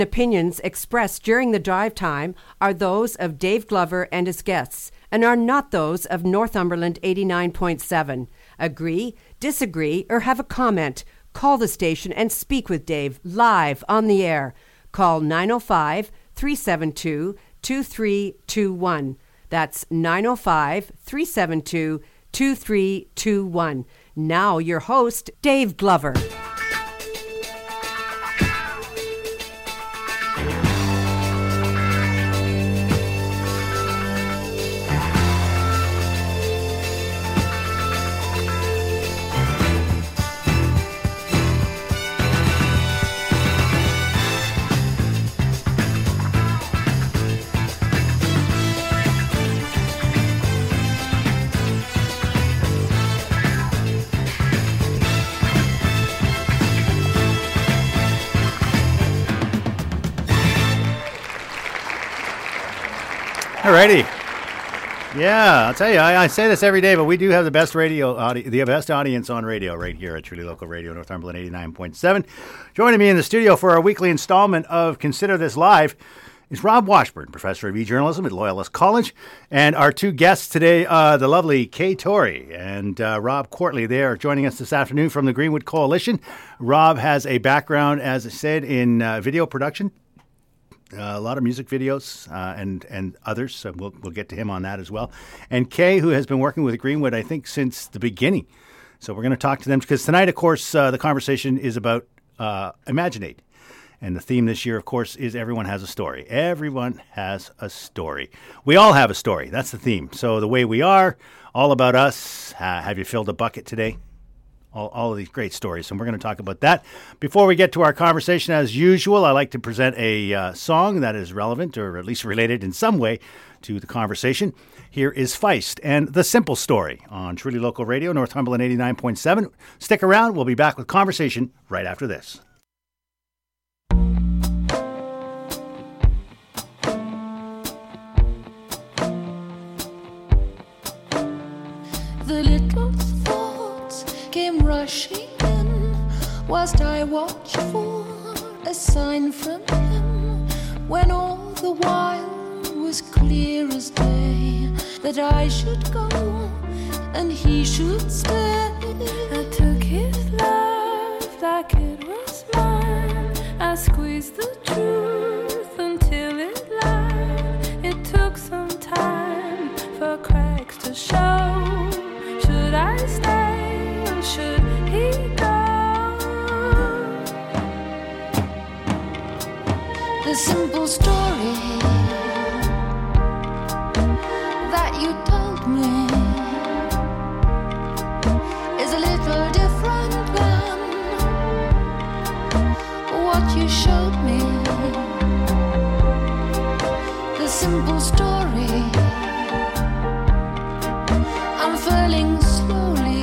Opinions expressed during the drive time are those of Dave Glover and his guests and are not those of Northumberland 89.7. Agree, disagree, or have a comment? Call the station and speak with Dave live on the air. Call 905-372-2321. That's 905-372-2321. Now your host, Dave Glover. Alrighty. Yeah, I'll tell you, I say this every day, but we do have the best the best audience on radio right here at Truly Local Radio, Northumberland 89.7. Joining me in the studio for our weekly installment of Consider This Live is Rob Washburn, Professor of E-Journalism at Loyalist College, and our two guests today, the lovely Kay Torrey and Rob Courtley. They are joining us this afternoon from the Greenwood Coalition. Rob has a background, as I said, in video production. A lot of music videos and others, so we'll get to him on that as well. And Kay, who has been working with Greenwood, I think, since the beginning. So we're going to talk to them because tonight, of course, the conversation is about Imaginate. And the theme this year, of course, is Everyone Has a Story. Everyone has a story. We all have a story. That's the theme. So the way we are, all about us. Have you filled a bucket today? All of these great stories, and we're going to talk about that. Before we get to our conversation, as usual, I like to present a song that is relevant, or at least related in some way, to the conversation. Here is Feist and The Simple Story on Truly Local Radio, Northumberland 89.7. Stick around. We'll be back with conversation right after this. The little came rushing in, whilst I watched for a sign from him, when all the while was clear as day that I should go and he should stay. I took his love like it was mine. I squeezed the truth until it lied. It took some time for cracks to show. Should I stay? Should he go? The simple story that you told me is a little different than what you showed me. The simple story unfurling slowly.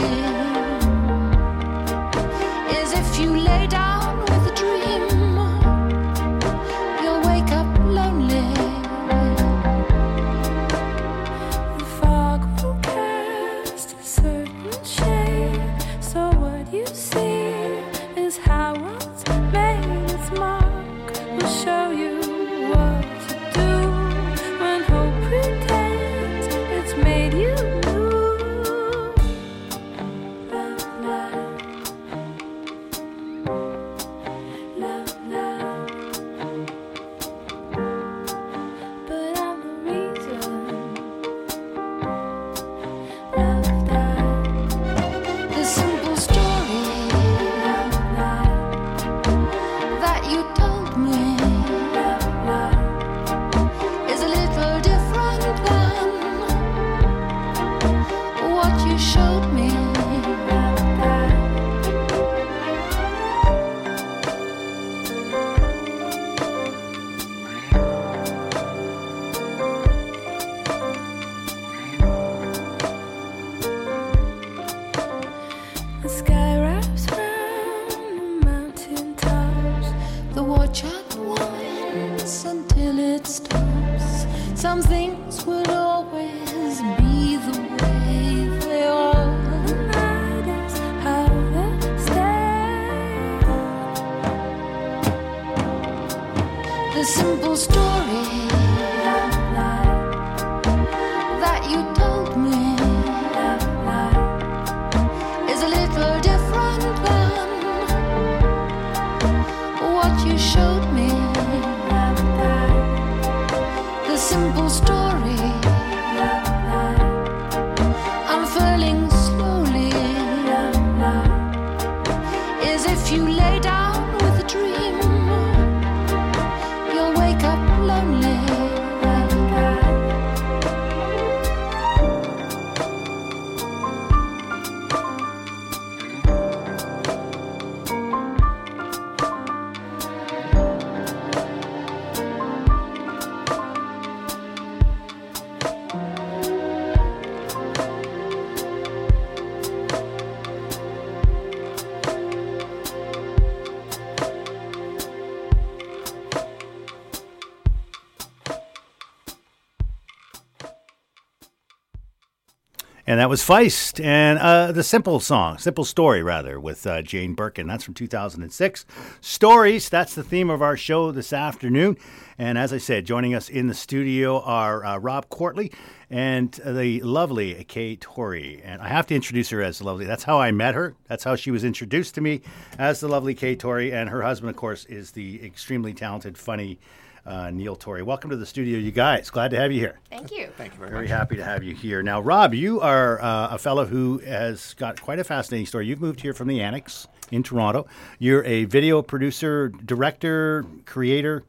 If you lay down with a dream, you'll wake up lonely. The fog will cast a certain shade, so what you see is how what's made its mark will show you what to do when hope pretends it's made you new. Some things will always be the way they are. And that is how they stay. The simple story that you told me is a little different than what you showed me. The simple story unfurling slowly is if you lay down with a dream, you'll wake up lonely. And that was Feist and the Simple Story, with Jane Birkin. That's from 2006. Stories, that's the theme of our show this afternoon. And as I said, joining us in the studio are Rob Courtley and the lovely Kay Torrey. And I have to introduce her as the lovely. That's how I met her. That's how she was introduced to me, as the lovely Kay Torrey. And her husband, of course, is the extremely talented, funny Neil Torrey. Welcome to the studio, you guys. Glad to have you here. Thank you. Thank you Very happy to have you here. Now, Rob, you are a fellow who has got quite a fascinating story. You've moved here from the Annex in Toronto. You're a video producer, director, creator.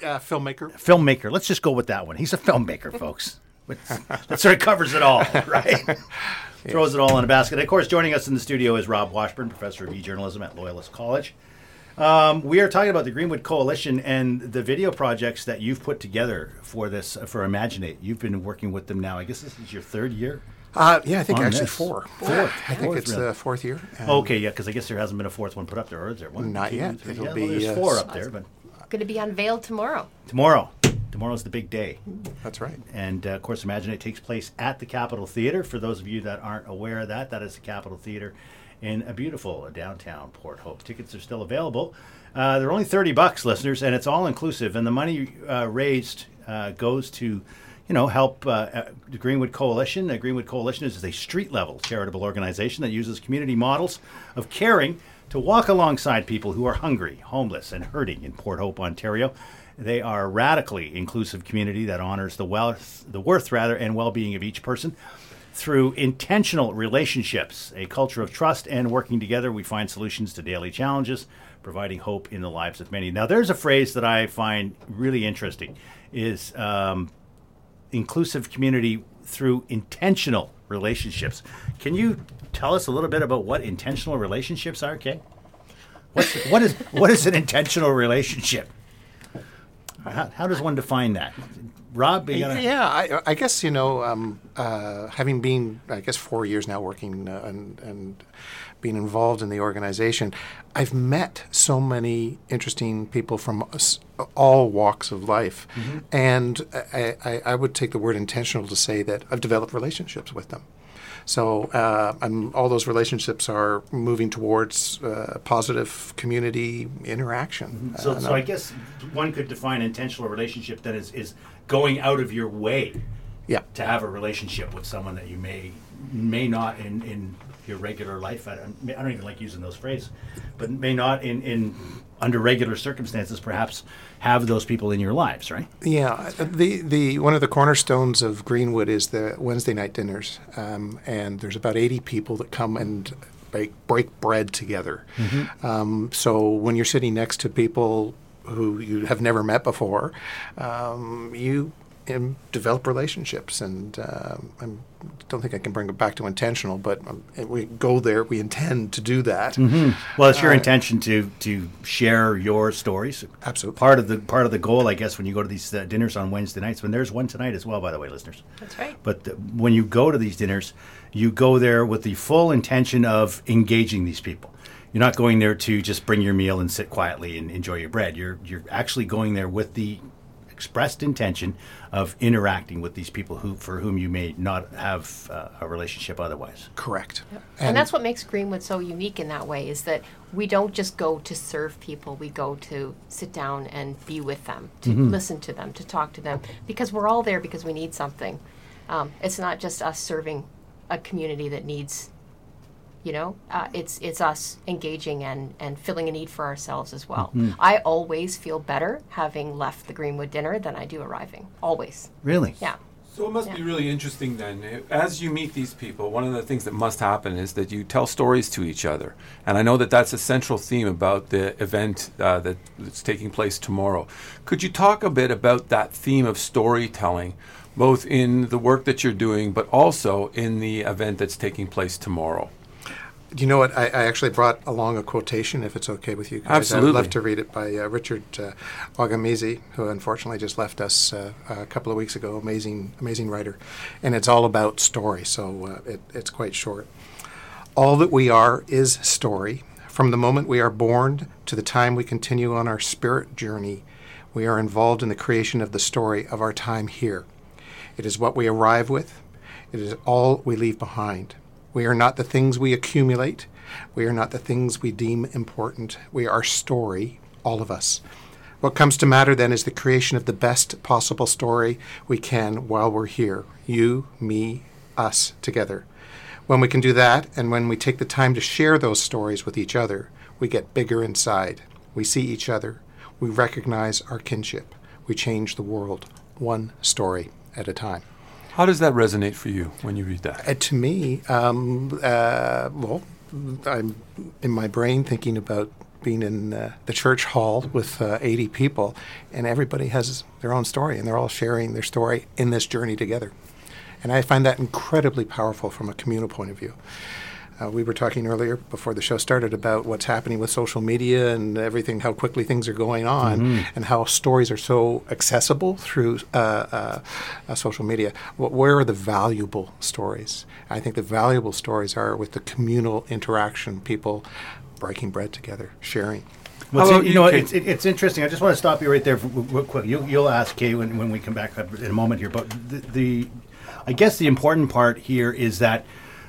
Filmmaker. Let's just go with that one. He's a filmmaker, folks. That sort of covers it all, right? Yes. Throws it all in a basket. And of course, joining us in the studio is Rob Washburn, professor of e-journalism at Loyalist College. We are talking about the Greenwood Coalition and the video projects that you've put together for this, for Imaginate. You've been working with them now. I guess this is your third year? Yeah, I think actually this. four. I think it's the fourth year. Okay, yeah, because I guess there hasn't been a fourth one put up there, or is there one? Not yet. It'll be there's four up there, but Going to be unveiled tomorrow. Tomorrow's the big day. That's right. And, of course, Imaginate takes place at the Capitol Theatre. For those of you that aren't aware of that, that is the Capitol Theatre in a beautiful downtown Port Hope. Tickets are still available. They're only $30, listeners, and it's all inclusive. And the money raised goes to, help the Greenwood Coalition. The Greenwood Coalition is a street-level charitable organization that uses community models of caring to walk alongside people who are hungry, homeless, and hurting in Port Hope, Ontario. They are a radically inclusive community that honors the worth, and well-being of each person. Through intentional relationships, a culture of trust, and working together, we find solutions to daily challenges, providing hope in the lives of many. Now, there's a phrase that I find really interesting, is inclusive community through intentional relationships. Can you tell us a little bit about what intentional relationships are, Kay? What is an intentional relationship? How does one define that? Rob? Yeah, I guess, having been, 4 years now working and being involved in the organization, I've met so many interesting people from all walks of life. Mm-hmm. And I would take the word intentional to say that I've developed relationships with them. So all those relationships are moving towards positive community interaction. Mm-hmm. So I guess one could define intentional relationship that is going out of your way to have a relationship with someone that you may not in your regular life. I don't even like using those phrases, but may not in under regular circumstances perhaps have those people in your lives, right? Yeah, the one of the cornerstones of Greenwood is the Wednesday night dinners, and there's about 80 people that come and break bread together. Mm-hmm. So when you're sitting next to people who you have never met before, you develop relationships, and I don't think I can bring it back to intentional, but we go there, we intend to do that. Mm-hmm. Well, it's your intention to share your stories. Absolutely. Part of the goal, I guess, when you go to these dinners on Wednesday nights, when there's one tonight as well, by the way, listeners. That's right. But when you go to these dinners, you go there with the full intention of engaging these people. You're not going there to just bring your meal and sit quietly and enjoy your bread. You're actually going there with the expressed intention of interacting with these people for whom you may not have a relationship otherwise. Correct. Yep. And that's what makes Greenwood so unique in that way, is that we don't just go to serve people. We go to sit down and be with them, to listen to them, to talk to them, because we're all there because we need something. It's not just us serving a community that needs, it's us engaging and filling a need for ourselves as well. I always feel better having left the Greenwood dinner than I do arriving. Always. Really? Yeah. So it must be really interesting then. As you meet these people, one of the things that must happen is that you tell stories to each other. And I know that that's a central theme about the event that's taking place tomorrow. Could you talk a bit about that theme of storytelling, both in the work that you're doing, but also in the event that's taking place tomorrow? You know what? I actually brought along a quotation, if it's okay with you guys. Absolutely. I'd love to read it by Richard Wagamese, who unfortunately just left us a couple of weeks ago. Amazing writer. And it's all about story, so it's quite short. All that we are is story. From the moment we are born to the time we continue on our spirit journey, we are involved in the creation of the story of our time here. It is what we arrive with. It is all we leave behind. We are not the things we accumulate. We are not the things we deem important. We are story, all of us. What comes to matter then is the creation of the best possible story we can while we're here. You, me, us, together. When we can do that, and when we take the time to share those stories with each other, we get bigger inside. We see each other. We recognize our kinship. We change the world, one story at a time. How does that resonate for you when you read that? To me, well, I'm in my brain thinking about being in the church hall with 80 people, and everybody has their own story, and they're all sharing their story in this journey together. And I find that incredibly powerful from a communal point of view. We were talking earlier before the show started about what's happening with social media and everything, how quickly things are going on, and how stories are so accessible through social media. Where are the valuable stories? I think the valuable stories are with the communal interaction, people breaking bread together, sharing. Well, it's interesting. I just want to stop you right there real quick. You'll ask Kay when we come back in a moment here, but I guess the important part here is that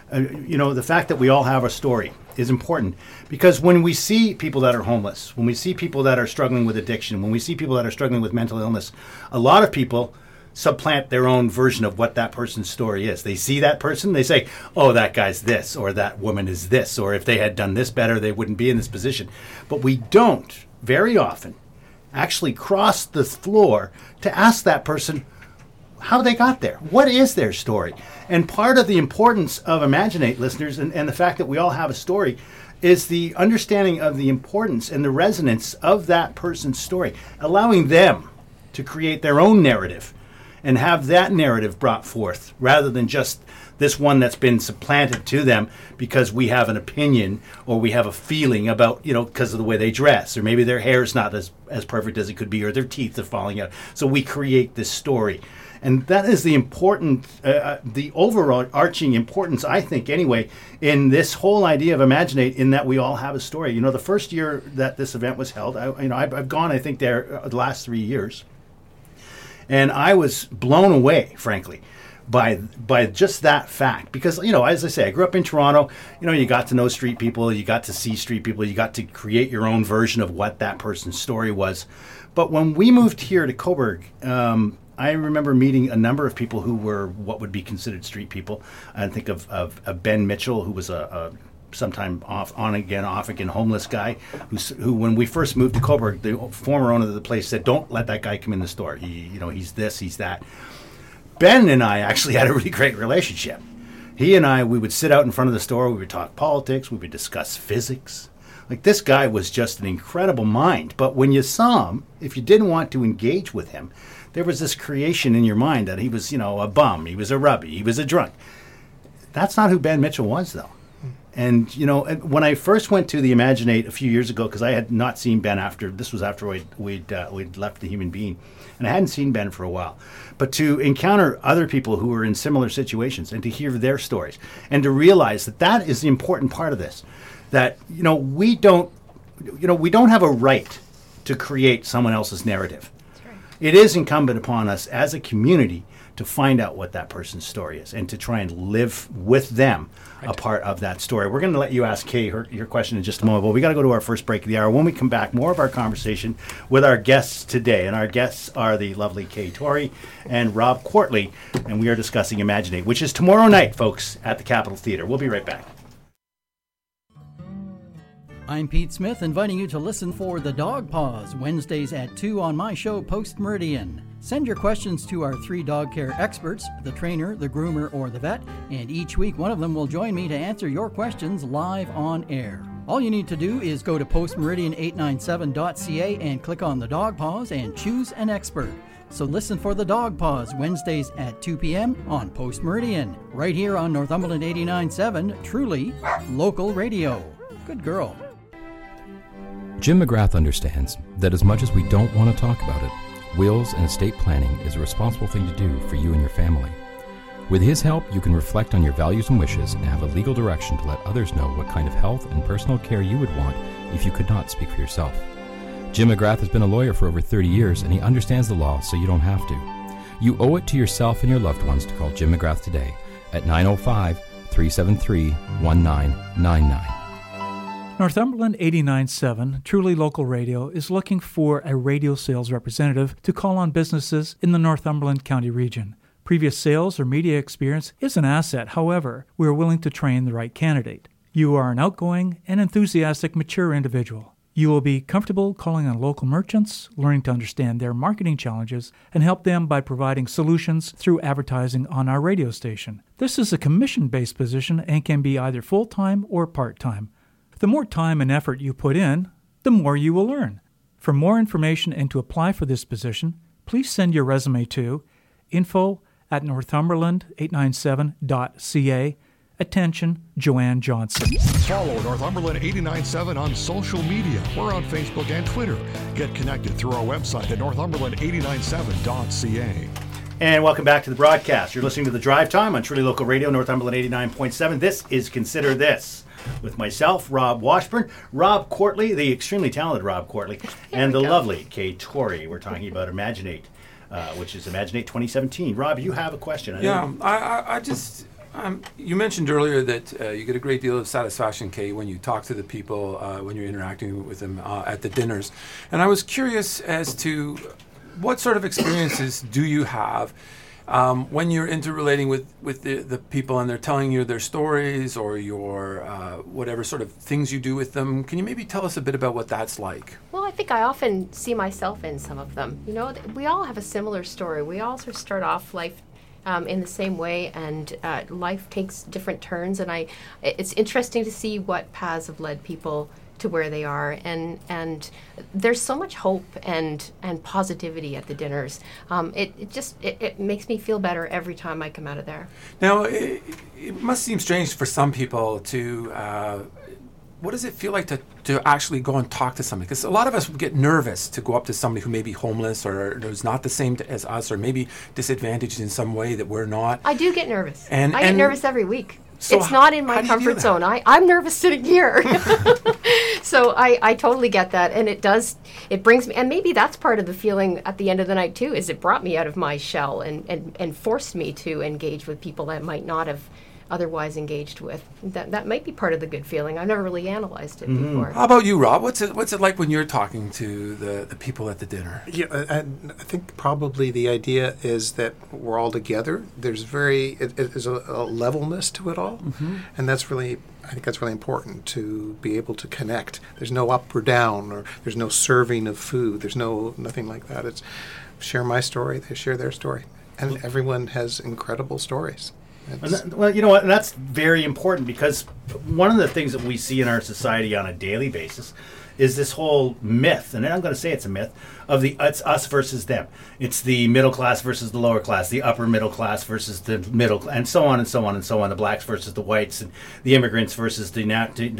the fact that we all have a story is important, because when we see people that are homeless, when we see people that are struggling with addiction, when we see people that are struggling with mental illness, a lot of people supplant their own version of what that person's story is. They see that person, they say, oh, that guy's this, or that woman is this, or if they had done this better, they wouldn't be in this position. But we don't, very often, actually cross the floor to ask that person how they got there. What is their story? And part of the importance of Imaginate, listeners, and the fact that we all have a story, is the understanding of the importance and the resonance of that person's story, allowing them to create their own narrative and have that narrative brought forth, rather than just this one that's been supplanted to them because we have an opinion or we have a feeling about, because of the way they dress, or maybe their hair's not as perfect as it could be, or their teeth are falling out. So we create this story. And that is the important, the overarching importance, I think, anyway, in this whole idea of Imaginate, in that we all have a story. The first year that this event was held, I've gone, I think, there the last 3 years, and I was blown away, frankly, by just that fact. Because, as I say, I grew up in Toronto. You got to know street people, you got to see street people, you got to create your own version of what that person's story was. But when we moved here to Cobourg, I remember meeting a number of people who were what would be considered street people. I think of Ben Mitchell, who was a sometime on again, homeless guy, who when we first moved to Cobourg, the former owner of the place said, "Don't let that guy come in the store. He's this, he's that." Ben and I actually had a really great relationship. He and I, we would sit out in front of the store, we would talk politics, we would discuss physics. Like, this guy was just an incredible mind. But when you saw him, if you didn't want to engage with him, there was this creation in your mind that he was, a bum, he was a rubby, he was a drunk. That's not who Ben Mitchell was, though. And, when I first went to the Imaginate a few years ago, because I had not seen Ben after we'd left The Human Being, and I hadn't seen Ben for a while. But to encounter other people who were in similar situations and to hear their stories and to realize that is the important part of this, that, we don't have a right to create someone else's narrative. it is incumbent upon us as a community to find out what that person's story is and to try and live with them a part of that story. We're going to let you ask Kay your question in just a moment, but we got to go to our first break of the hour. When we come back, more of our conversation with our guests today. And our guests are the lovely Kay Torrey and Rob Quartley, and we are discussing Imaginate, which is tomorrow night, folks, at the Capitol Theatre. We'll be right back. I'm Pete Smith, inviting you to listen for The Dog Paws, Wednesdays at 2 on my show, Post Meridian. Send your questions to our 3 dog care experts, the trainer, the groomer, or the vet, and each week one of them will join me to answer your questions live on air. All you need to do is go to postmeridian897.ca and click on The Dog Paws and choose an expert. So listen for The Dog Paws, Wednesdays at 2 p.m. on Post Meridian, right here on Northumberland 89.7, truly local radio. Good girl. Jim McGrath understands that as much as we don't want to talk about it, wills and estate planning is a responsible thing to do for you and your family. With his help, you can reflect on your values and wishes and have a legal direction to let others know what kind of health and personal care you would want if you could not speak for yourself. Jim McGrath has been a lawyer for over 30 years, and he understands the law, so you don't have to. You owe it to yourself and your loved ones to call Jim McGrath today at 905-373-1999. Northumberland 89.7, truly local radio, is looking for a radio sales representative to call on businesses in the Northumberland County region. Previous sales or media experience is an asset. However, we are willing to train the right candidate. You are an outgoing and enthusiastic, mature individual. You will be comfortable calling on local merchants, learning to understand their marketing challenges, and help them by providing solutions through advertising on our radio station. This is a commission-based position and can be either full-time or part-time. The more time and effort you put in, the more you will earn. For more information and to apply for this position, please send your resume to info@northumberland897.ca. Attention, Joanne Johnson. Follow Northumberland 89.7 on social media. We're on Facebook and Twitter. Get connected through our website at northumberland897.ca. And welcome back to the broadcast. You're listening to The Drive Time on Truly Local Radio, Northumberland 89.7. This is Consider This, with myself, Rob Washburn, Rob Quartley, the extremely talented Rob Quartley, and the lovely Kay Torrey. We're talking about Imaginate, which is Imaginate 2017. Rob, you have a question. You mentioned earlier that you get a great deal of satisfaction, Kay, when you talk to the people, when you're interacting with them at the dinners. And I was curious as to what sort of experiences do you have when you're interrelating with the people and they're telling you their stories or your whatever sort of things you do with them. Can you maybe tell us a bit about what that's like? Well, I think I often see myself in some of them. You know, we all have a similar story. We all sort of start off life in the same way, and life takes different turns. And it's interesting to see what paths have led people to where they are, and there's so much hope and positivity at the dinners. It makes me feel better every time I come out of there. Now, it must seem strange for some people to. What does it feel like to actually go and talk to somebody? Because a lot of us get nervous to go up to somebody who may be homeless or who's not the same as us, or maybe disadvantaged in some way that we're not. I do get nervous. I get nervous every week. So it's not in my comfort zone. I'm nervous sitting here. So I totally get that. And it brings me, and maybe that's part of the feeling at the end of the night too, is it brought me out of my shell and forced me to engage with people that might not have otherwise engaged with. That might be part of the good feeling. I've never really analyzed it before. How about you, Rob? What's it like when you're talking to the people at the dinner? Yeah, I think probably the idea is that we're all together. There's it is a levelness to it all, and I think that's really important to be able to connect. There's no up or down, or there's no serving of food. There's nothing like that. It's share my story, they share their story, and everyone has incredible stories. Well, you know what? And that's very important, because one of the things that we see in our society on a daily basis is this whole myth, and I'm going to say it's a myth, of it's us versus them. It's the middle class versus the lower class, the upper middle class versus the middle, and so on and so on and so on, the blacks versus the whites, and the immigrants versus the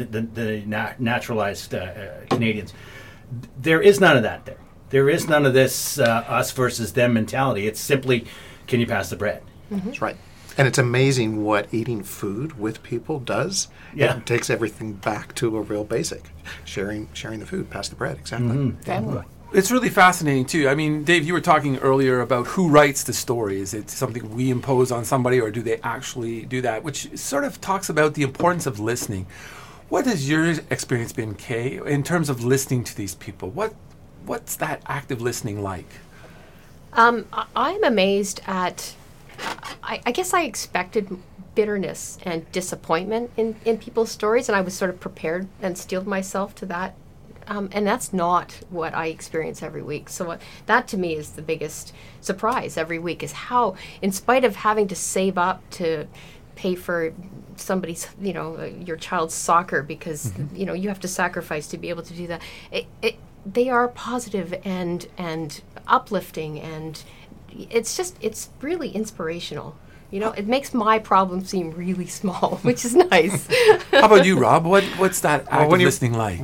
naturalized Canadians. There is none of that there. There is none of this us versus them mentality. It's simply, can you pass the bread? That's right. And it's amazing what eating food with people does. Yeah. It takes everything back to a real basic. Sharing the food, pass the bread, exactly. Family. It's really fascinating, too. I mean, Dave, you were talking earlier about who writes the story. Is it something we impose on somebody, or do they actually do that? Which sort of talks about the importance of listening. What has your experience been, Kay, in terms of listening to these people? What's that active listening like? I'm amazed at, I guess I expected bitterness and disappointment in people's stories, and I was sort of prepared and steeled myself to that. And that's not what I experience every week. So that to me is the biggest surprise every week, is how, in spite of having to save up to pay for somebody's, your child's soccer, because, you have to sacrifice to be able to do that. They are positive and uplifting, and it's really inspirational. It makes my problem seem really small, which is nice. How about you, Rob? What's that active listening like?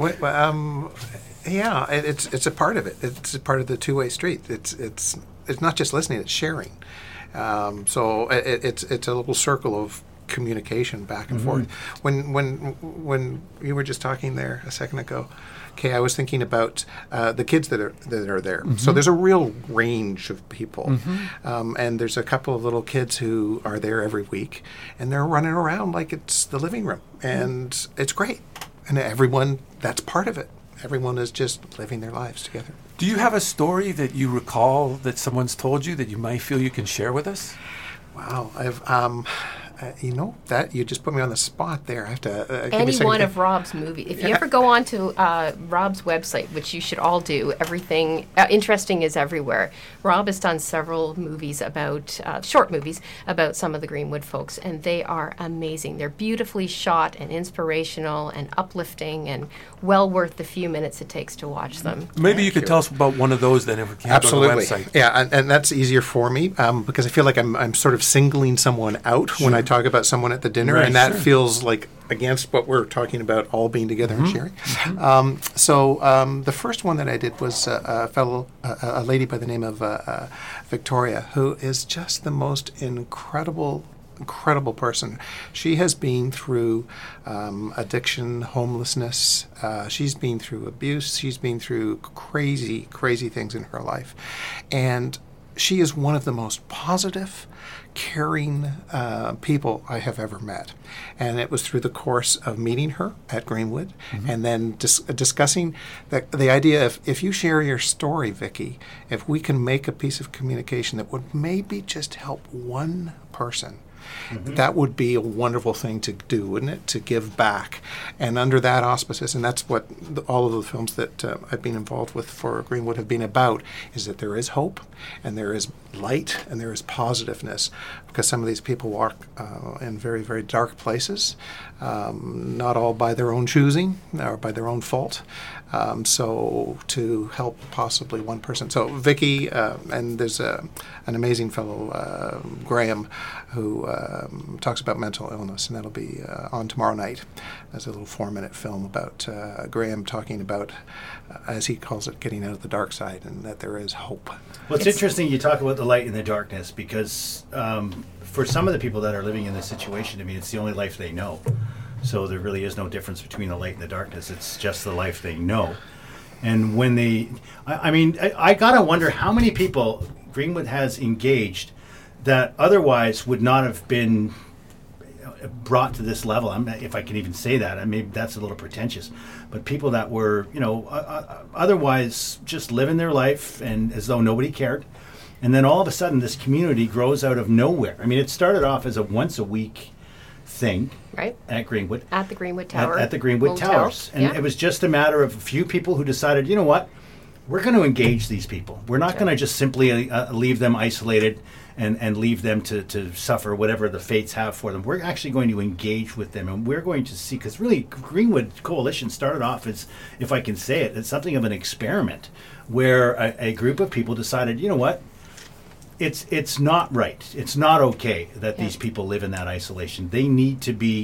It's a part of it. It's a part of the two-way street. It's not just listening; it's sharing. So it's a little circle of communication back and forth. When you were just talking there a second ago, okay, I was thinking about the kids that are there. So there's a real range of people, and there's a couple of little kids who are there every week, and they're running around like it's the living room, and it's great. And everyone, that's part of it. Everyone is just living their lives together. Do you have a story that you recall that someone's told you that you might feel you can share with us? Wow, I've that you just put me on the spot there. I have to any one of Rob's movies. If you ever go on to Rob's website, which you should all do, everything interesting is everywhere. Rob has done several movies about short movies about some of the Greenwood folks, and they are amazing. They're beautifully shot and inspirational and uplifting, and well worth the few minutes it takes to watch them. Maybe you could tell us about one of those then, if we can. Absolutely. On the website. Yeah, and that's easier for me because I feel like I'm sort of singling someone out when I talk about someone at the dinner, and that feels like against what we're talking about, all being together and sharing. So the first one that I did was a lady by the name of Victoria, who is just the most incredible person. She has been through addiction, homelessness. She's been through abuse. She's been through crazy things in her life. And she is one of the most positive, caring people I have ever met. And it was through the course of meeting her at Greenwood and then discussing the idea of, if you share your story, Vicki, if we can make a piece of communication that would maybe just help one person, that would be a wonderful thing to do, wouldn't it? To give back. And under that auspices, and that's what all of the films that I've been involved with for Greenwood have been about, is that there is hope, and there is light, and there is positiveness. Because some of these people walk in very, very dark places, not all by their own choosing or by their own fault. So to help possibly one person. So Vicki, and there's an amazing fellow, Graham, who talks about mental illness, and that'll be on tomorrow night as a little 4-minute film about Graham talking about, as he calls it, getting out of the dark side, and that there is hope. Well, it's interesting you talk about the light and the darkness, because for some of the people that are living in this situation, I mean, it's the only life they know. So there really is no difference between the light and the darkness. It's just the life they know. And when I gotta wonder how many people Greenwood has engaged that otherwise would not have been brought to this level. If I can even say that, maybe that's a little pretentious, but people that were, otherwise just living their life and as though nobody cared. And then all of a sudden this community grows out of nowhere. I mean, it started off as a once a week thing, right, at Greenwood, at the Greenwood Tower, at the Greenwood Towers, and it was just a matter of a few people who decided, you know what, we're going to engage these people. We're not going to just simply leave them isolated and leave them to suffer whatever the fates have for them. We're actually going to engage with them, and we're going to see, because really Greenwood Coalition started off as, if I can say it, it's something of an experiment where a group of people decided, you know what, it's not right. It's not okay that these people live in that isolation. They need to be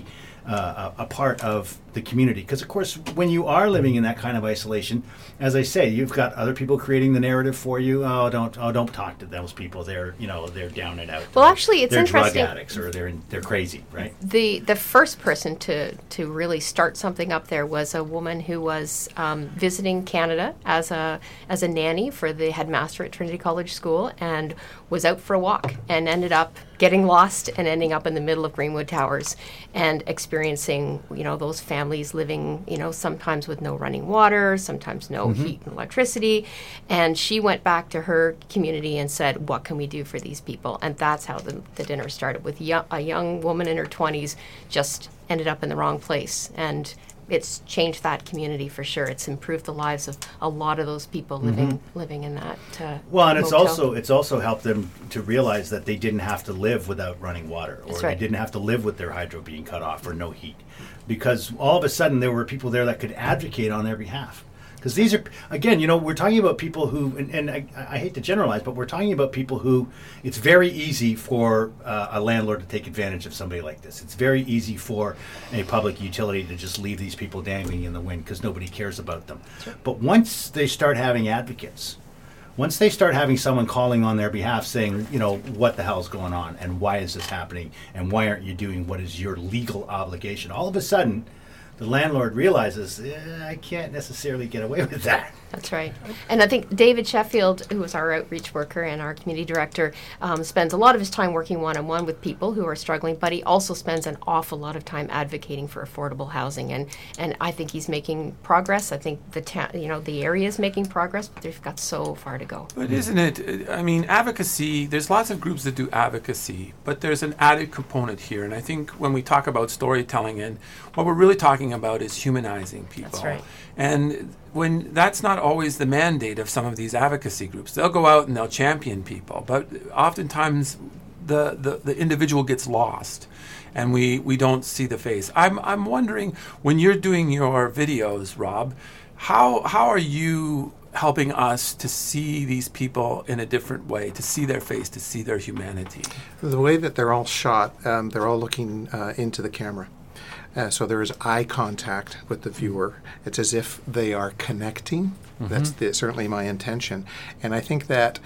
a part of the community. Because of course, when you are living in that kind of isolation, as I say, you've got other people creating the narrative for you. Don't talk to those people. They're down and out. Well, actually, it's they're interesting. Drug addicts, or they're crazy, right? The first person to really start something up there was a woman who was visiting Canada as a nanny for the headmaster at Trinity College School, and was out for a walk and ended up getting lost and ending up in the middle of Greenwood Towers and experiencing, those families living, sometimes with no running water, sometimes no heat and electricity. And she went back to her community and said, what can we do for these people? And that's how the dinner started, with a young woman in her 20s just ended up in the wrong place. And it's changed that community for sure. It's improved the lives of a lot of those people living in that. Well, and motel. it's also helped them to realize that they didn't have to live without running water, or they didn't have to live with their hydro being cut off, or no heat, because all of a sudden there were people there that could advocate on their behalf. Because these are, again, we're talking about people who, and I hate to generalize, but we're talking about people who, it's very easy for a landlord to take advantage of somebody like this. It's very easy for a public utility to just leave these people dangling in the wind because nobody cares about them. Sure. But once they start having advocates, once they start having someone calling on their behalf saying, what the hell's going on, and why is this happening, and why aren't you doing what is your legal obligation, all of a sudden, the landlord realizes, I can't necessarily get away with that. That's right. And I think David Sheffield, who is our outreach worker and our community director, spends a lot of his time working one-on-one with people who are struggling, but he also spends an awful lot of time advocating for affordable housing. And I think he's making progress. I think the area is making progress, but they've got so far to go. But isn't it, advocacy, there's lots of groups that do advocacy, but there's an added component here. And I think when we talk about storytelling, and what we're really talking about is humanizing people. That's right. And when that's not always the mandate of some of these advocacy groups, they'll go out and they'll champion people, but oftentimes the individual gets lost, and we don't see the face. I'm wondering, when you're doing your videos, Rob, how are you helping us to see these people in a different way, to see their face, to see their humanity? The way that they're all shot, they're all looking into the camera. So there is eye contact with the viewer. It's as if they are connecting. That's certainly my intention. And I think that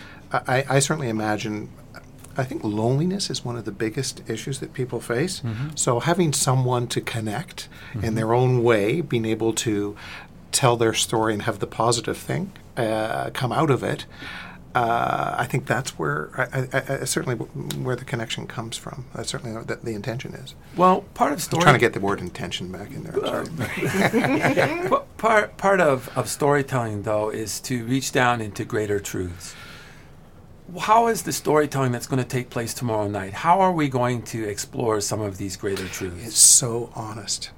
I certainly imagine, I think loneliness is one of the biggest issues that people face. So having someone to connect in their own way, being able to tell their story and have the positive thing come out of it, I think that's where I certainly where the connection comes from. That's certainly what the intention is. Well, part of story. I'm trying to get the word intention back in there. Part of storytelling, though, is to reach down into greater truths. How is the storytelling that's going to take place tomorrow night? How are we going to explore some of these greater truths? It's so honest.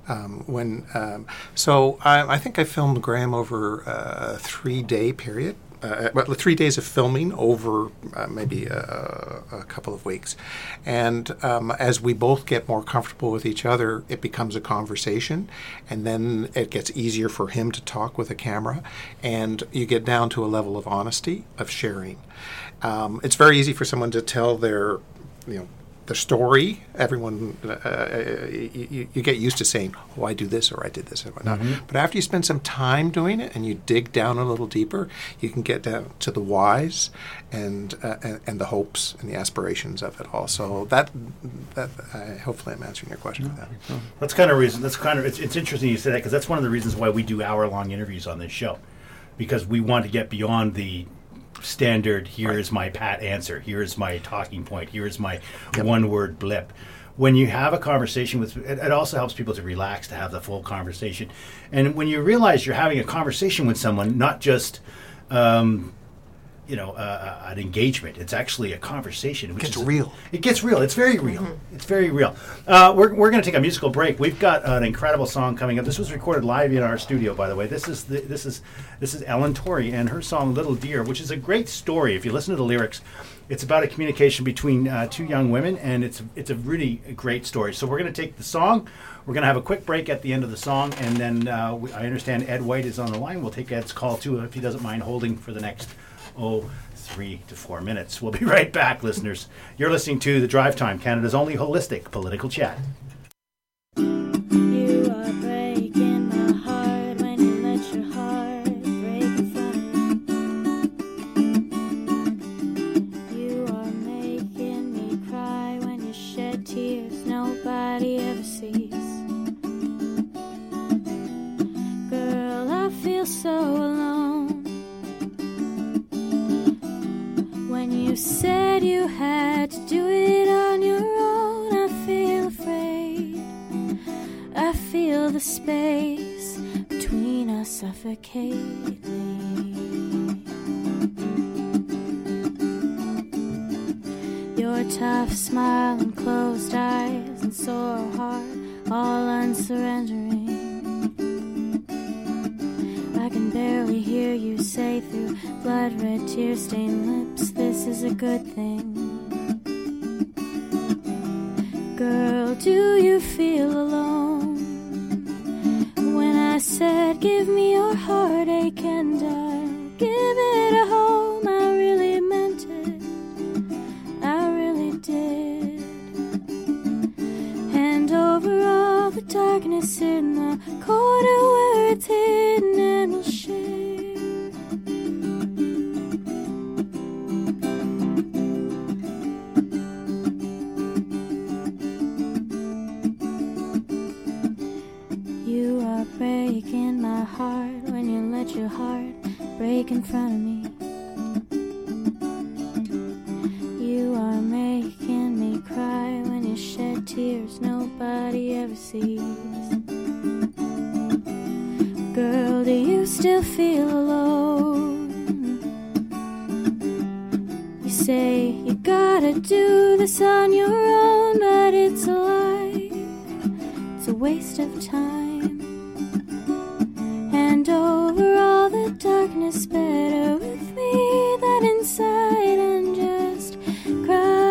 I think I filmed Graham over a 3-day period. 3 days of filming over maybe a couple of weeks. And as we both get more comfortable with each other, it becomes a conversation, and then it gets easier for him to talk with a camera, and you get down to a level of honesty, of sharing. It's very easy for someone to tell their story. Everyone, you get used to saying, "Oh, I do this," or "I did this," or whatnot. But after you spend some time doing it and you dig down a little deeper, you can get down to the whys and the hopes and the aspirations of it all. So that hopefully I'm answering your question with that. That's kind of reason. It's interesting you say that, because that's one of the reasons why we do hour-long interviews on this show, because we want to get beyond the standard, here is my pat answer, here is my talking point, here is my one-word blip. When you have a conversation with, it also helps people to relax, to have the full conversation. And when you realize you're having a conversation with someone, not just an engagement, it's actually a conversation. It gets real. It gets real. It's very real. It's very real. We're going to take a musical break. We've got an incredible song coming up. This was recorded live in our studio, by the way. This is Ellen Torrey and her song "Little Deer," which is a great story. If you listen to the lyrics, it's about a communication between two young women, and it's a really great story. So we're going to take the song. We're going to have a quick break at the end of the song, and then I understand Ed White is on the line. We'll take Ed's call too, if he doesn't mind holding for the next 3 to 4 minutes. We'll be right back, listeners. You're listening to The Drive Time, Canada's only holistic political chat. When you said you had to do it on your own, I feel afraid. I feel the space between us suffocate me. Your tough smile and closed eyes and sore heart, all unsurrendering. I can barely hear you say through blood-red, tear-stained lips, this is a good thing. Girl, do you feel alone? When I said, give me your heartache and I'll give it a home, I really meant it. I really did. And over all the darkness in the corner where it's hidden and we'll share. You are breaking my heart when you let your heart break in front of me. You are making me cry when you shed tears nobody ever sees. Girl, do you still feel alone? You say you gotta do this on your own, but it's a lie. It's a waste of time. And over all the darkness, better with me than inside and just cry.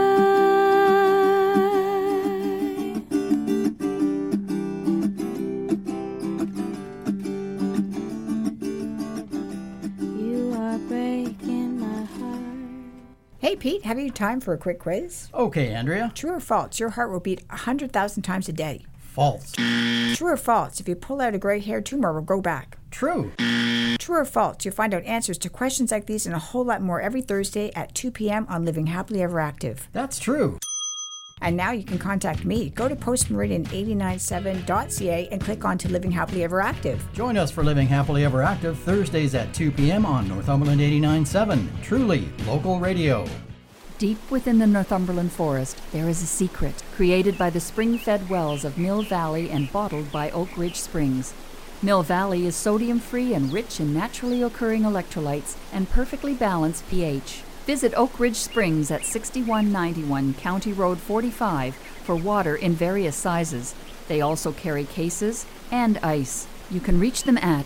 You are breaking my heart. Hey, Pete, have you time for a quick quiz? Okay, Andrea. True or false, your heart will beat 100,000 times a day? False. True or false, if you pull out a gray-haired tumor, it will grow back? True. True or false, you'll find out answers to questions like these and a whole lot more every Thursday at 2 p.m. on Living Happily Ever Active. That's true. And now you can contact me. Go to postmeridian897.ca and click on to Living Happily Ever Active. Join us for Living Happily Ever Active Thursdays at 2 p.m. on Northumberland 89.7. Truly local radio. Deep within the Northumberland forest, there is a secret created by the spring-fed wells of Mill Valley and bottled by Oak Ridge Springs. Mill Valley is sodium-free and rich in naturally occurring electrolytes and perfectly balanced pH. Visit Oak Ridge Springs at 6191 County Road 45 for water in various sizes. They also carry cases and ice. You can reach them at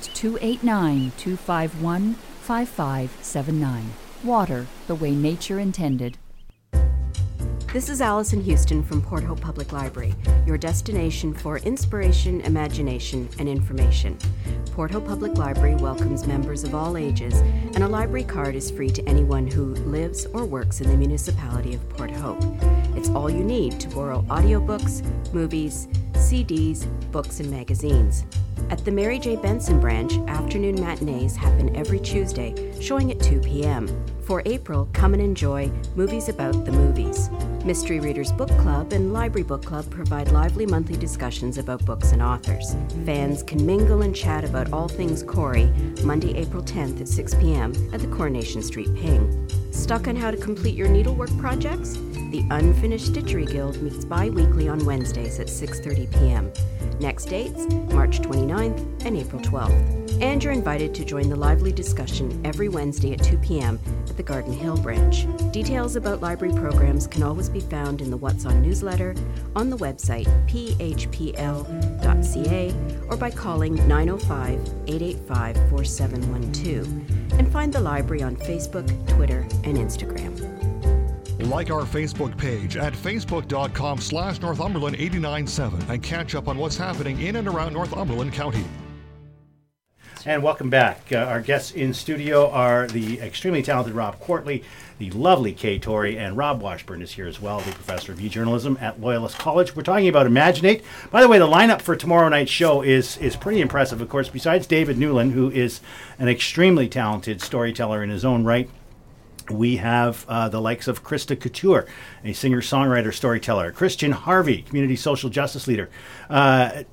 289-251-5579. Water the way nature intended. This is Allison Houston from Port Hope Public Library, your destination for inspiration, imagination, and information. Port Hope Public Library welcomes members of all ages, and a library card is free to anyone who lives or works in the municipality of Port Hope. It's all you need to borrow audiobooks, movies, CDs, books, and magazines. At the Mary J. Benson branch, afternoon matinees happen every Tuesday, showing at 2 p.m. For April, come and enjoy Movies About the Movies. Mystery Readers Book Club and Library Book Club provide lively monthly discussions about books and authors. Fans can mingle and chat about all things Corey, Monday, April 10th at 6 p.m. at the Coronation Street Ping. Stuck on how to complete your needlework projects? The Unfinished Stitchery Guild meets bi-weekly on Wednesdays at 6:30 p.m. Next dates, March 29th and April 12th. And you're invited to join the lively discussion every Wednesday at 2 p.m. at the Garden Hill branch. Details about library programs can always be found in the What's On newsletter, on the website phpl.ca, or by calling 905-885-4712. And find the library on Facebook, Twitter, and Instagram. Like our Facebook page at facebook.com/Northumberland897 and catch up on what's happening in and around Northumberland County. And welcome back. Our guests in studio are the extremely talented Rob Quartley, the lovely Kay Torrey, and Rob Washburn is here as well, the professor of e-journalism at Loyalist College. We're talking about Imaginate. By the way, the lineup for tomorrow night's show is pretty impressive. Of course, besides David Newland, who is an extremely talented storyteller in his own right, we have the likes of Krista Couture, a singer-songwriter, storyteller, Christian Harvey, community social justice leader,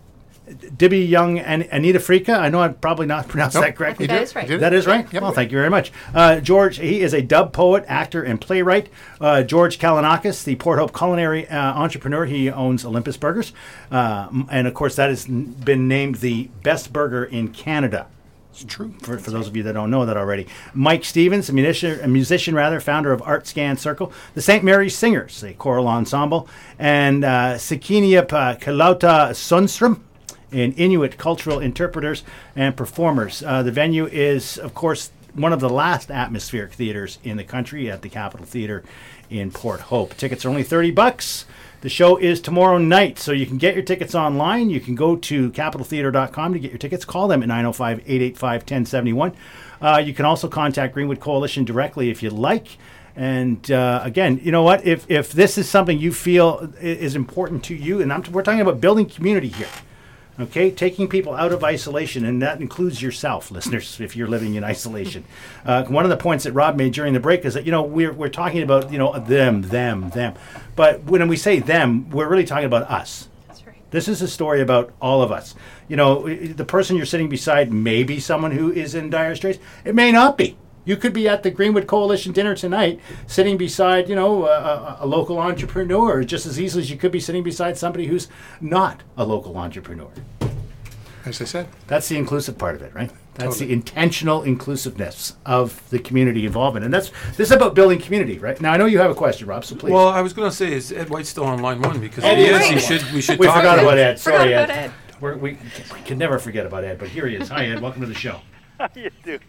Dibby Young and Anita Frika. I know I've probably not pronounced that correctly. That is right. That is right? Yep. Well, thank you very much. George, he is a dub poet, actor, and playwright. George Kalinakis, the Port Hope culinary entrepreneur. He owns Olympus Burgers. And, of course, that has been named the best burger in Canada. It's true. For those of you that don't know that already. Mike Stevens, a musician, founder of Art Scan Circle. The St. Mary's Singers, a choral ensemble. And Sekiniap Kalauta Sundström, and Inuit cultural interpreters and performers. The venue is, of course, one of the last atmospheric theaters in the country at the Capitol Theater in Port Hope. Tickets are only $30. The show is tomorrow night, so you can get your tickets online. You can go to capitaltheater.com to get your tickets. Call them at 905-885-1071. You can also contact Greenwood Coalition directly if you'd like. And again, you know what? If this is something you feel is important to you, and we're talking about building community here. Okay, taking people out of isolation, and that includes yourself, listeners, if you're living in isolation. One of the points that Rob made during the break is that, we're talking about, them. But when we say them, we're really talking about us. That's right. This is a story about all of us. The person you're sitting beside may be someone who is in dire straits. It may not be. You could be at the Greenwood Coalition dinner tonight, sitting beside, a local entrepreneur, just as easily as you could be sitting beside somebody who's not a local entrepreneur. As I said. That's the inclusive part of it, right? That's Totally. the intentional inclusiveness of the community involvement. And this is about building community, right? Now, I know you have a question, Rob, so please. Well, I was going to say, is Ed White still on line one? Because Ed if is. he is, we should we talk forgot to him. about Ed. Sorry, Forgot Ed. about Ed. We can never forget about Ed, but here he is. Hi, Ed. Welcome to the show. How you doing?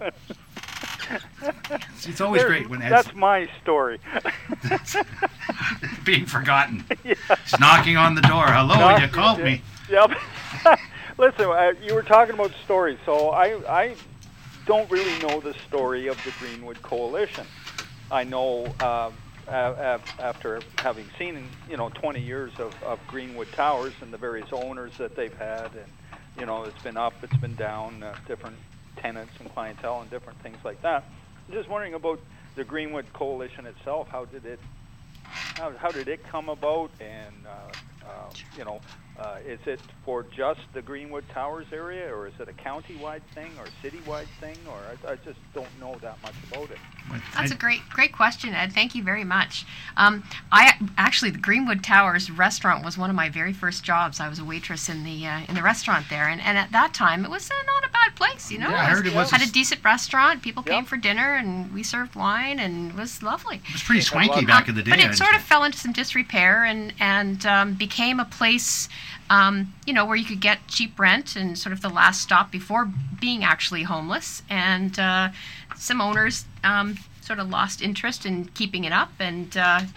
It's always great when Ed's That's my story. being forgotten. Yeah. He's knocking on the door. Hello, you called me. Yep. Listen, you were talking about stories, so I don't really know the story of the Greenwood Coalition. I know after having seen 20 years of Greenwood Towers and the various owners that they've had, and it's been up, it's been down, different tenants and clientele and different things like that. I'm just wondering about the Greenwood Coalition itself. How did it come about? And is it for just the Greenwood Towers area, or is it a county-wide thing or city-wide thing? Or I just don't know that much about it. That's a great question, Ed. Thank you very much. The Greenwood Towers restaurant was one of my very first jobs. I was a waitress in the restaurant there, and at that time it was not a bad place. Yeah, I heard it was. Had a decent restaurant. People came for dinner, and we served wine, and it was lovely. It was pretty swanky back in the day. But it sort of fell into some disrepair and became a place. Where you could get cheap rent and sort of the last stop before being actually homeless. And some owners sort of lost interest in keeping it up, and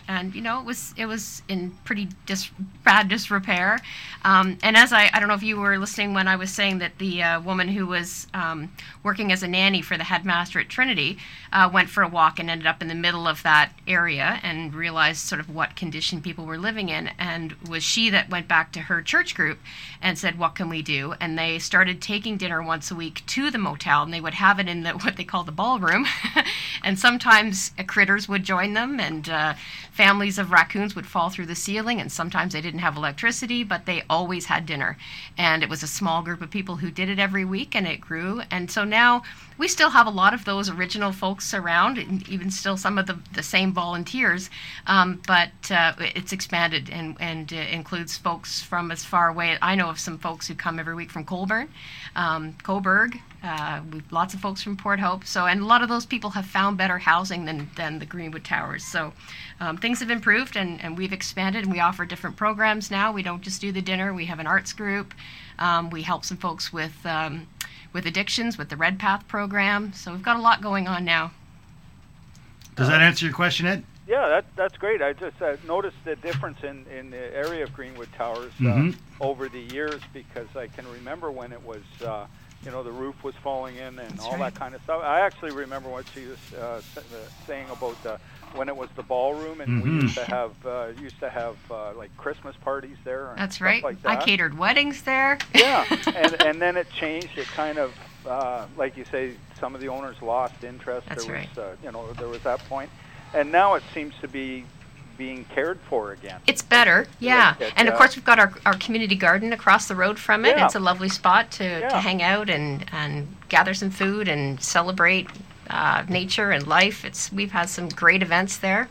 it was in pretty bad disrepair. And as I don't know if you were listening when I was saying that the woman who was working as a nanny for the headmaster at Trinity went for a walk and ended up in the middle of that area and realized sort of what condition people were living in, and was she that went back to her church group and said, what can we do? And they started taking dinner once a week to the motel, and they would have it in what they call the ballroom. And sometimes critters would join them, and families of raccoons would fall through the ceiling, and sometimes they didn't have electricity, but they always had dinner. And it was a small group of people who did it every week, and it grew. And so now we still have a lot of those original folks around, and even still some of the same volunteers, but it's expanded and includes folks from as far away. I know of some folks who come every week from Colburn, Coburg. We've lots of folks from Port Hope. And a lot of those people have found better housing than the Greenwood Towers. So things have improved, and we've expanded, and we offer different programs now. We don't just do the dinner. We have an arts group. We help some folks with addictions with the Red Path program. So we've got a lot going on now. Does that answer your question, Ed? Yeah, that's great. I just noticed the difference in the area of Greenwood Towers over the years, because I can remember when it was, the roof was falling in and all that kind of stuff. I actually remember what she was saying about when it was the ballroom, and we used to have like Christmas parties there. And that's stuff right. like that. I catered weddings there. Yeah, and then it changed. It kind of, like you say, some of the owners lost interest. That's there right. was, there was that point. And now it seems to be being cared for again. It's better, yeah. And of course, we've got our community garden across the road from it. Yeah. It's a lovely spot to hang out and gather some food and celebrate nature and life. We've had some great events there.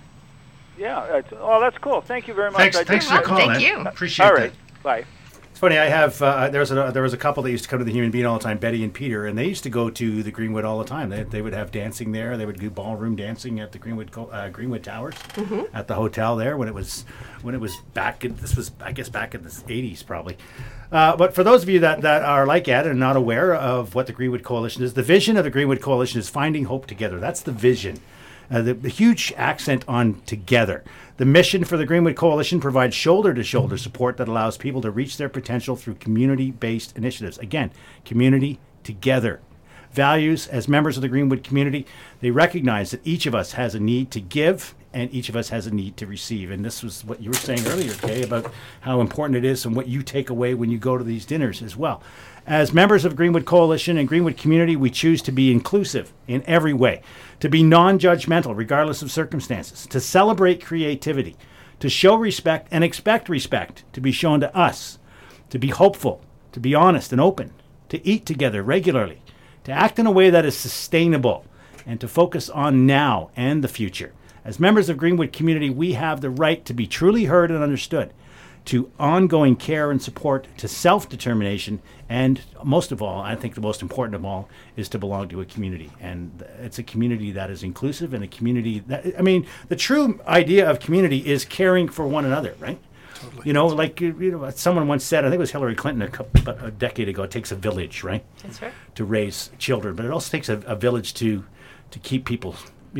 Yeah. That's cool. Thank you very much. Thanks for your call, Thank man. you. Appreciate All that. right. Bye. It's funny. I have there was a couple that used to come to the Human Being all the time, Betty and Peter, and they used to go to the Greenwood all the time. They would have dancing there. They would do ballroom dancing at the Greenwood Towers at the hotel there when it was back. This was, I guess, back in the 80s probably. But for those of you that are like Ed and not aware of what the Greenwood Coalition is, the vision of the Greenwood Coalition is finding hope together. That's the vision. The huge accent on together. The mission for the Greenwood Coalition provides shoulder-to-shoulder support that allows people to reach their potential through community-based initiatives. Again, community together. Values, as members of the Greenwood community, they recognize that each of us has a need to give and each of us has a need to receive. And this was what you were saying earlier, Kay, about how important it is and what you take away when you go to these dinners as well. As members of Greenwood Coalition and Greenwood community, we choose to be inclusive in every way, to be non-judgmental regardless of circumstances, to celebrate creativity, to show respect and expect respect to be shown to us, to be hopeful, to be honest and open, to eat together regularly, to act in a way that is sustainable, and to focus on now and the future. As members of Greenwood community, we have the right to be truly heard and understood, to ongoing care and support, to self-determination, and most of all, I think the most important of all, is to belong to a community. And it's a community that is inclusive and a community that, I mean, the true idea of community is caring for one another, right? Totally. You know, like someone once said, I think it was Hillary Clinton a decade ago, it takes a village, right? That's right. To raise children, but it also takes a village to keep people,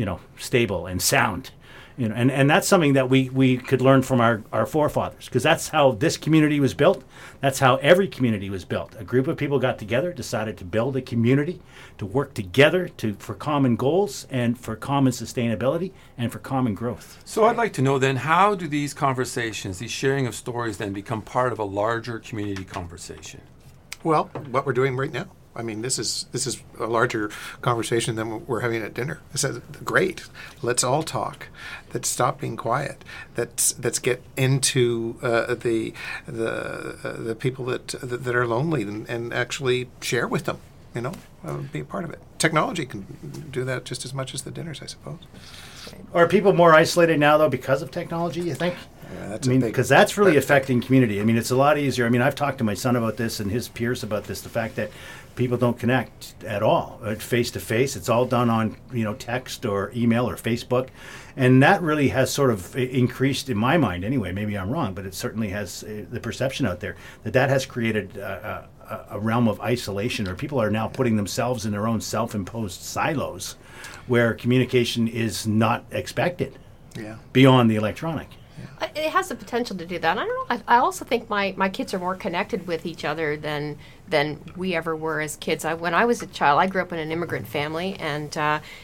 stable and sound. And that's something that we could learn from our forefathers, because that's how this community was built. That's how every community was built. A group of people got together, decided to build a community, to work together for common goals and for common sustainability and for common growth. So I'd like to know then, how do these conversations, these sharing of stories then become part of a larger community conversation? Well, what we're doing right now. I mean, this is a larger conversation than we're having at dinner. This is great. Let's all talk. Let's stop being quiet. Let's get into the people that are lonely and actually share with them. Be a part of it. Technology can do that just as much as the dinners, I suppose. Are people more isolated now, though, because of technology, you think? Yeah, because that's really affecting community. I mean, it's a lot easier. I mean, I've talked to my son about this and his peers about this, the fact that people don't connect at all, face-to-face. It's all done on, text or email or Facebook. And that really has sort of increased, in my mind anyway, maybe I'm wrong, but it certainly has the perception out there that has created a realm of isolation, or people are now putting themselves in their own self-imposed silos where communication is not expected beyond the electronic. It has the potential to do that. I don't know. I also think my kids are more connected with each other than we ever were as kids. When I was a child, I grew up in an immigrant family, and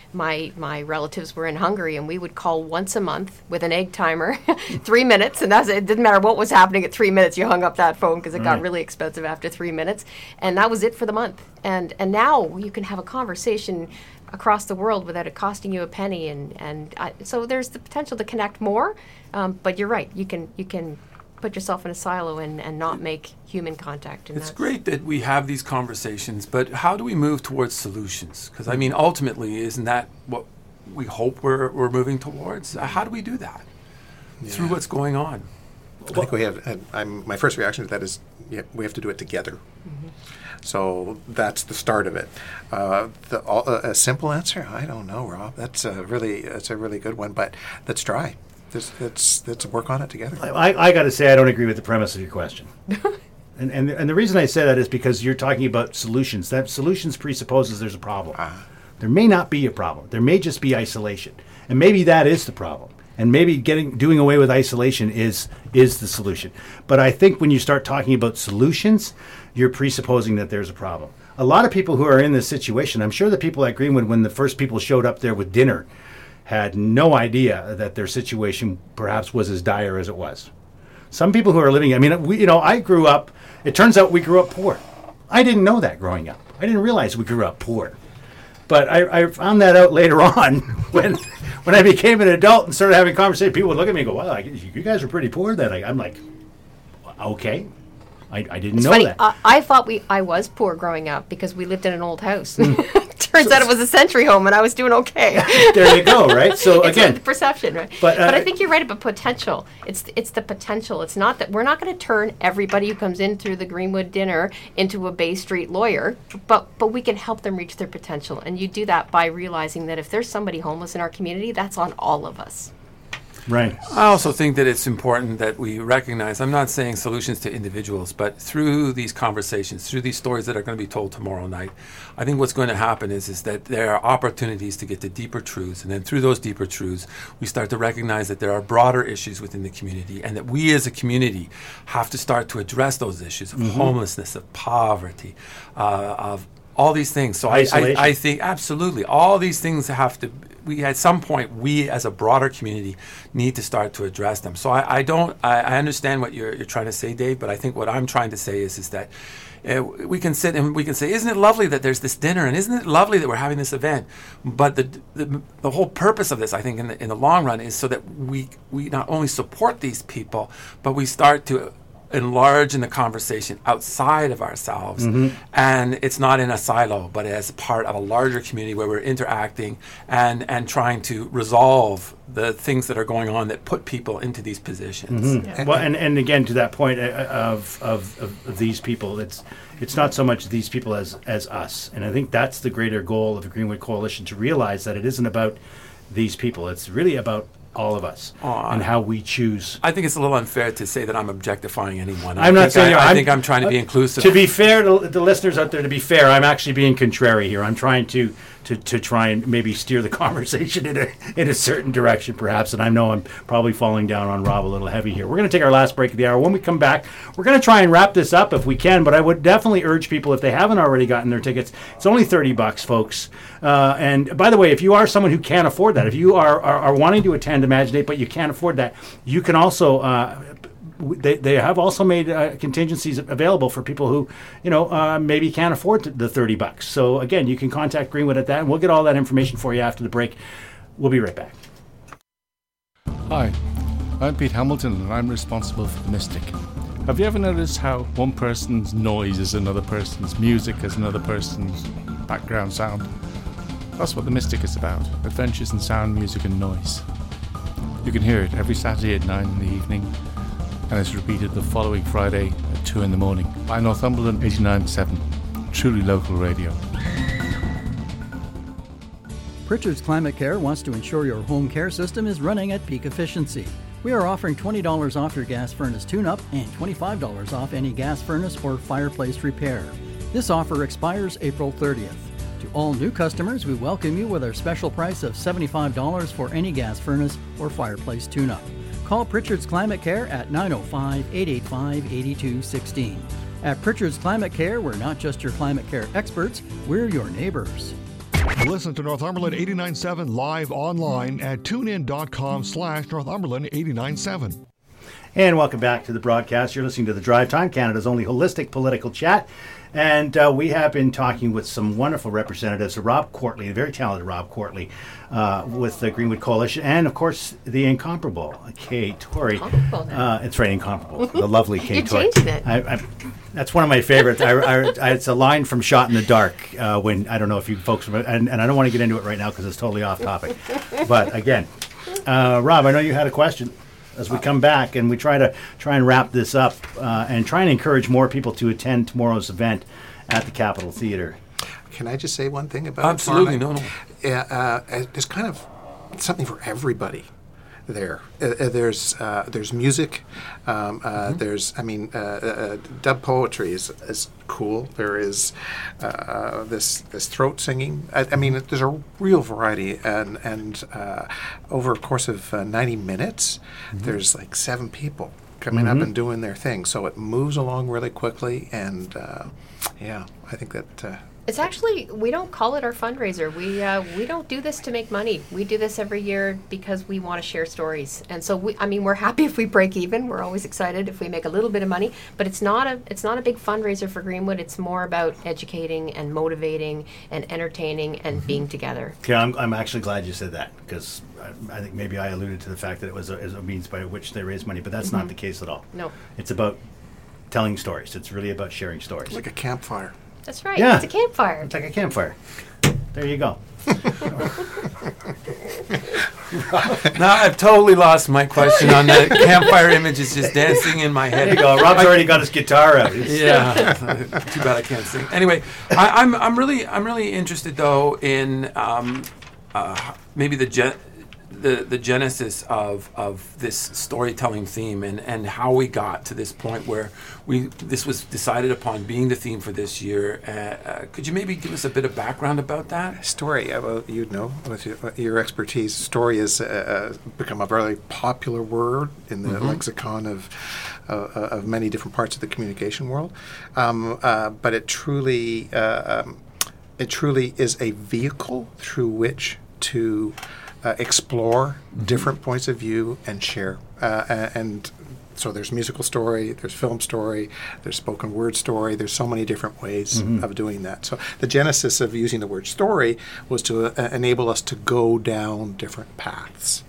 my relatives were in Hungary, and we would call once a month with an egg timer, 3 minutes, and it didn't matter what was happening at 3 minutes. You hung up that phone because it got really expensive after 3 minutes, and that was it for the month. And now you can have a conversation across the world without it costing you a penny, so there's the potential to connect more. But you're right. You can put yourself in a silo and not make human contact. It's great that we have these conversations, but how do we move towards solutions? Because, I mean, ultimately, isn't that what we hope we're moving towards? How do we do that through what's going on? I think we have. My first reaction to that is we have to do it together. Mm-hmm. So that's the start of it. A simple answer? I don't know, Rob. That's a really good one. But let's try. Let's work on it together. I got to say, I don't agree with the premise of your question. and the reason I say that is because you're talking about solutions. That solutions presupposes there's a problem. There may not be a problem. There may just be isolation, and maybe that is the problem. And maybe doing away with isolation is the solution. But I think when you start talking about solutions, you're presupposing that there's a problem. A lot of people who are in this situation, I'm sure the people at Greenwood, when the first people showed up there with dinner, had no idea that their situation perhaps was as dire as it was. Some people who are living, I mean, I grew up, it turns out we grew up poor. I didn't know that growing up. I didn't realize we grew up poor. But I found that out later on when when I became an adult and started having conversations, people would look at me and go, "Wow, you guys are pretty poor." Then I'm like, "Okay, I didn't know funny. that." I thought I was poor growing up because we lived in an old house. Turns out it was a century home, and I was doing okay. There you go, right? So it's again, the perception, right? But I think you're right about potential. It's the potential. It's not that we're not going to turn everybody who comes in through the Greenwood dinner into a Bay Street lawyer, but we can help them reach their potential, and you do that by realizing that if there's somebody homeless in our community, that's on all of us. Right. I also think that it's important that we recognize, I'm not saying solutions to individuals, but through these conversations, through these stories that are going to be told tomorrow night, I think what's going to happen is that there are opportunities to get to deeper truths. And then through those deeper truths, we start to recognize that there are broader issues within the community and that we as a community have to start to address those issues of homelessness, of poverty, of all these things. So I think absolutely all these things have to, at some point, we as a broader community need to start to address them. So I understand what you're trying to say, Dave, but I think what I'm trying to say is that we can sit and we can say, isn't it lovely that there's this dinner, and isn't it lovely that we're having this event? But the whole purpose of this, I think, in the long run, is so that we not only support these people, but we start to enlarge in the conversation outside of ourselves, and it's not in a silo, but as part of a larger community where we're interacting and trying to resolve the things that are going on that put people into these positions. Well, and again, to that point of these people, it's not so much these people as us, and I think that's the greater goal of the Greenwood Coalition, to realize that it isn't about these people; it's really about all of us and how we choose. I think it's a little unfair to say that I'm objectifying anyone. I'm not saying I think I'm trying to be inclusive. To be fair to the listeners out there, to be fair, I'm actually being contrary here. I'm trying to try and maybe steer the conversation in a certain direction, perhaps. And I know I'm probably falling down on Rob a little heavy here. We're going to take our last break of the hour. When we come back, we're going to try and wrap this up if we can. But I would definitely urge people, if they haven't already gotten their tickets, it's only $30, folks. And by the way, if you are someone who can't afford that, if you are wanting to attend Imaginate but you can't afford that, you can also. They have also made contingencies available for people who, maybe can't afford the $30. So again, you can contact Greenwood at that, and we'll get all that information for you after the break. We'll be right back. Hi, I'm Pete Hamilton, and I'm responsible for the Mystic. Have you ever noticed how one person's noise is another person's music, is another person's background sound? That's what the Mystic is about: adventures in sound, music, and noise. You can hear it every Saturday at 9 in the evening, and it's repeated the following Friday at 2 in the morning by Northumberland 89.7, truly local radio. Pritchard's Climate Care wants to ensure your home care system is running at peak efficiency. We are offering $20 off your gas furnace tune-up and $25 off any gas furnace or fireplace repair. This offer expires April 30th. To all new customers, we welcome you with our special price of $75 for any gas furnace or fireplace tune-up. Call Pritchard's Climate Care at 905-885-8216. At Pritchard's Climate Care, we're not just your climate care experts, we're your neighbors. Listen to Northumberland 89.7 live online at tunein.com/Northumberland 89.7. And welcome back to the broadcast. You're listening to The Drive Time, Canada's only holistic political chat. And we have been talking with some wonderful representatives, Rob Courtley, the very talented Rob Courtley, with the Greenwood Coalition, and of course the incomparable Kay Torrey. It's right, incomparable. The lovely Kay Torrey. You're changing it. That's one of my favorites. It's a line from Shot in the Dark. When I don't know if you folks, and I don't want to get into it right now because it's totally off topic. But again, Rob, I know you had a question. As we come back and we try and wrap this up and try and encourage more people to attend tomorrow's event at the Capitol Theatre. Can I just say one thing about Absolutely, it? no. There's kind of something for everybody there. There's music. There's, dub poetry is cool. There is this throat singing. There's a real variety, and over a course of 90 minutes, there's like 7 people coming up and doing their thing. So it moves along really quickly, and I think that It's actually, we don't call it our fundraiser. We don't do this to make money. We do this every year because we want to share stories. And so we're happy if we break even. We're always excited if we make a little bit of money. But it's not a big fundraiser for Greenwood. It's more about educating and motivating and entertaining and being together. Yeah, I'm actually glad you said that, because I think maybe I alluded to the fact that it was a means by which they raise money, but that's not the case at all. No. It's about telling stories. It's really about sharing stories. Like a campfire. That's right. Yeah. It's a campfire. It's like a campfire. There you go. Now I've totally lost my question on that. Campfire image is just dancing in my head. There you go. Rob's already got his guitar out. Yeah. Too bad I can't sing. Anyway, I'm really interested though in maybe the genesis of this storytelling theme and how we got to this point where this was decided upon being the theme for this year. Could you maybe give us a bit of background about that? Story, well, with your expertise, story has become a very popular word in the lexicon of many different parts of the communication world. But it truly is a vehicle through which to explore different points of view and share. And so there's musical story, there's film story, there's spoken word story. There's so many different ways of doing that. So the genesis of using the word story was to enable us to go down different paths.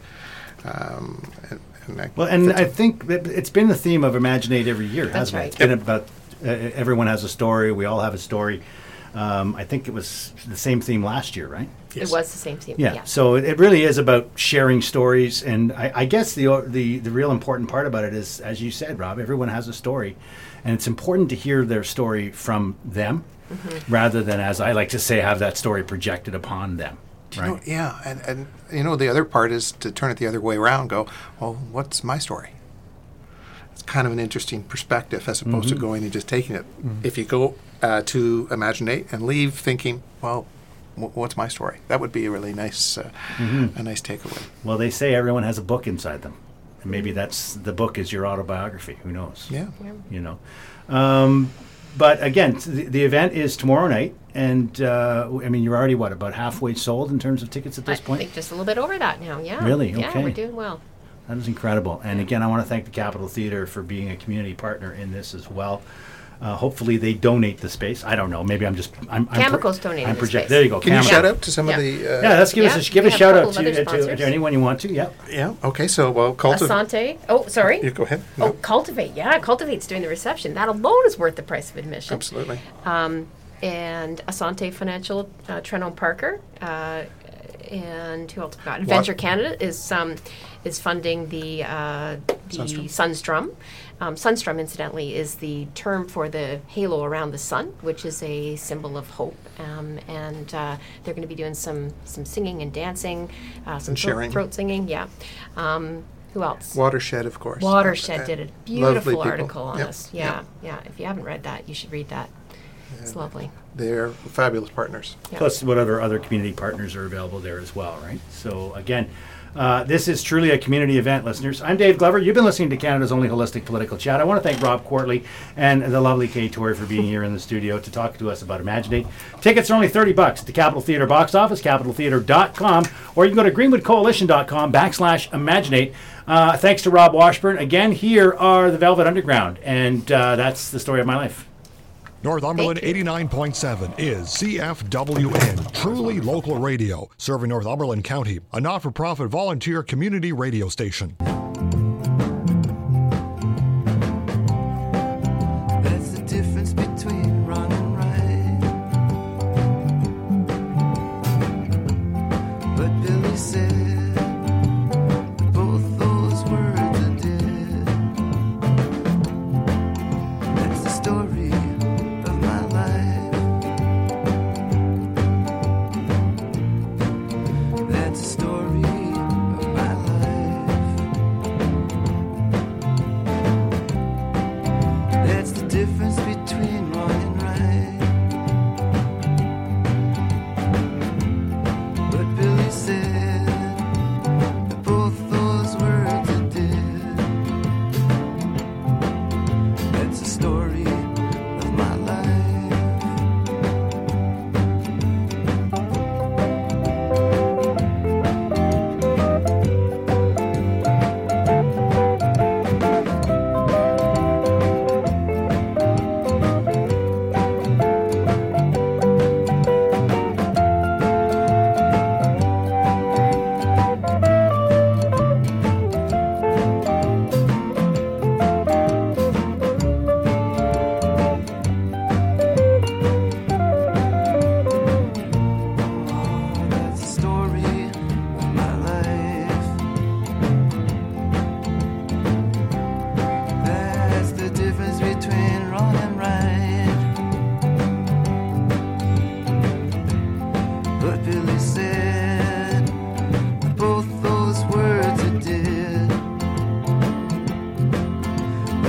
I think that it's been the theme of Imaginate every year, hasn't right. it? It's been about everyone has a story, we all have a story. I think it was the same theme last year, right? Yes. It was the same theme. Yeah. So it really is about sharing stories, and I guess the real important part about it is, as you said, Rob, everyone has a story, and it's important to hear their story from them, rather than, as I like to say, have that story projected upon them. Right? And the other part is to turn it the other way around. Go, well, what's my story? It's kind of an interesting perspective as opposed to going and just taking it. If you go to Imaginate and leave thinking, well, what's my story? That would be a really nice, a nice takeaway. Well, they say everyone has a book inside them, and maybe the book is your autobiography. Who knows? Yeah. You know. But again, the event is tomorrow night, and you're already about halfway sold in terms of tickets at this point. I think just a little bit over that now. Yeah. Really? Yeah, Okay. we're doing well. That is incredible. And again, I want to thank the Capitol Theatre for being a community partner in this as well. Hopefully they donate the space. I don't know. Maybe Cameco's donating the space. There you go. Can you shout out to some of the... let's give a shout out to anyone you want to. Yeah. Yeah. Okay. So, well, Cultivate. Asante. Oh, sorry. You go ahead. Oh, No. Cultivate. Yeah, Cultivate's doing the reception. That alone is worth the price of admission. Absolutely. And Asante Financial, Trenholm Parker, and who else forgot? Adventure Canada is funding the Sunstrum. Sunstrum, incidentally, is the term for the halo around the sun, which is a symbol of hope. And they're going to be doing some singing and dancing, some throat singing. Yeah. Who else? Watershed, of course. Watershed did a beautiful people. article on Yep. us. Yeah. If you haven't read that, you should read that. It's lovely. They're fabulous partners. Yeah. Plus whatever other community partners are available there as well, right? So again, this is truly a community event, listeners. I'm Dave Glover. You've been listening to Canada's only holistic political chat. I want to thank Rob Quartley and the lovely Kay Torrey for being here in the studio to talk to us about Imaginate. Tickets are only $30 at the Capitol Theatre box office, capitaltheatre.com, or you can go to greenwoodcoalition.com/Imaginate. Thanks to Rob Washburn. Again, here are the Velvet Underground, and that's the story of my life. Northumberland 89.7 is CFWN, truly local radio, serving Northumberland County, a not-for-profit volunteer community radio station. That's the difference between wrong and right. But Billy said both those words are dead. That's the story of my life. That's the story of my life.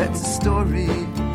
That's a story